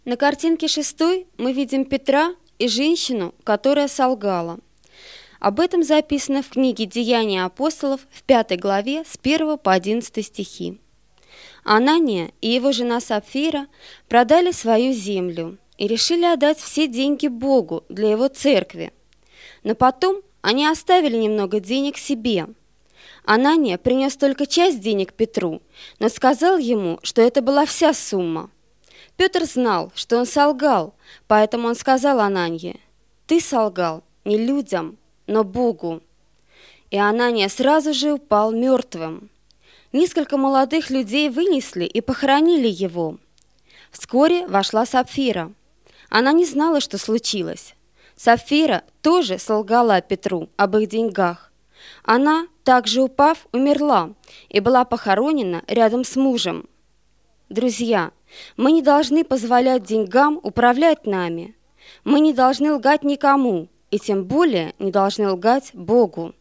На картинке 6 мы видим Петра и женщину, которая солгала. Об этом записано в книге «Деяния апостолов» в 5 главе с 1 по 11 стихи. Анания и его жена Сапфира продали свою землю и решили отдать все деньги Богу для его церкви. Но потом они оставили немного денег себе. Анания принес только часть денег Петру, но сказал ему, что это была вся сумма. Петр знал, что он солгал, поэтому он сказал Ананье: «Ты солгал не людям, но Богу». И Анания сразу же упал мертвым. Несколько молодых людей вынесли и похоронили его. Вскоре вошла Сапфира. Она не знала, что случилось. Сапфира тоже солгала Петру об их деньгах. Она, также упав, умерла и была похоронена рядом с мужем. Друзья, мы не должны позволять деньгам управлять нами. Мы не должны лгать никому, и тем более не должны лгать Богу.